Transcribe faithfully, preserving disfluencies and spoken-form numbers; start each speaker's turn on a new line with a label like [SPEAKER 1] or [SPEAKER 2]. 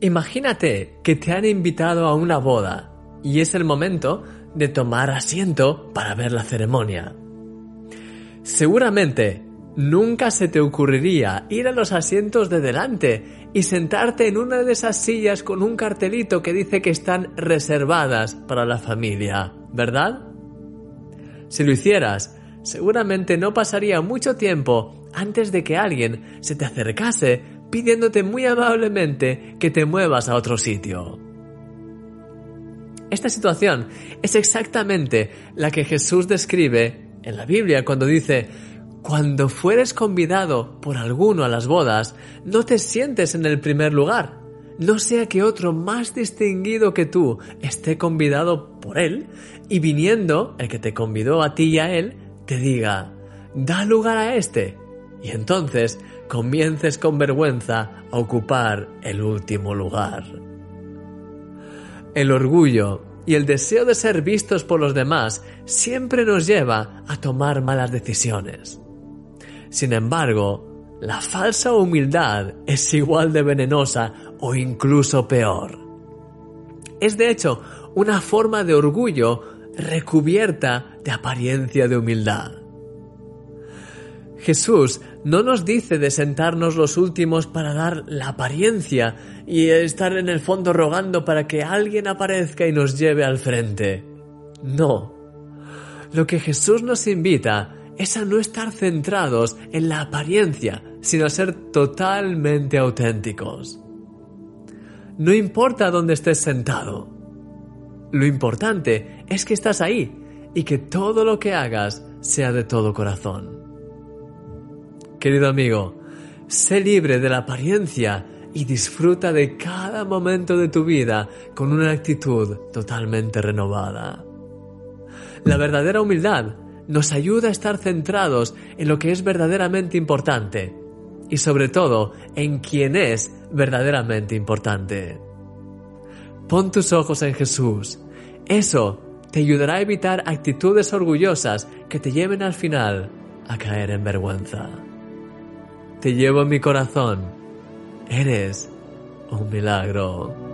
[SPEAKER 1] Imagínate que te han invitado a una boda y es el momento de tomar asiento para ver la ceremonia. Seguramente nunca se te ocurriría ir a los asientos de delante y sentarte en una de esas sillas con un cartelito que dice que están reservadas para la familia, ¿verdad? Si lo hicieras, seguramente no pasaría mucho tiempo antes de que alguien se te acercase pidiéndote muy amablemente que te muevas a otro sitio. Esta situación es exactamente la que Jesús describe en la Biblia cuando dice: cuando fueres convidado por alguno a las bodas, no te sientes en el primer lugar, no sea que otro más distinguido que tú esté convidado por él, y viniendo el que te convidó a ti y a él, te diga: da lugar a este, y entonces comiences con vergüenza a ocupar el último lugar. El orgullo y el deseo de ser vistos por los demás siempre nos lleva a tomar malas decisiones. Sin embargo, la falsa humildad es igual de venenosa o incluso peor. Es de hecho una forma de orgullo recubierta de apariencia de humildad. Jesús no nos dice de sentarnos los últimos para dar la apariencia y estar en el fondo rogando para que alguien aparezca y nos lleve al frente. No. Lo que Jesús nos invita es a no estar centrados en la apariencia, sino a ser totalmente auténticos. No importa dónde estés sentado. Lo importante es que estás ahí y que todo lo que hagas sea de todo corazón. Querido amigo, sé libre de la apariencia y disfruta de cada momento de tu vida con una actitud totalmente renovada. La verdadera humildad nos ayuda a estar centrados en lo que es verdaderamente importante y sobre todo en quien es verdaderamente importante. Pon tus ojos en Jesús. Eso te ayudará a evitar actitudes orgullosas que te lleven al final a caer en vergüenza. Te llevo en mi corazón. Eres un milagro.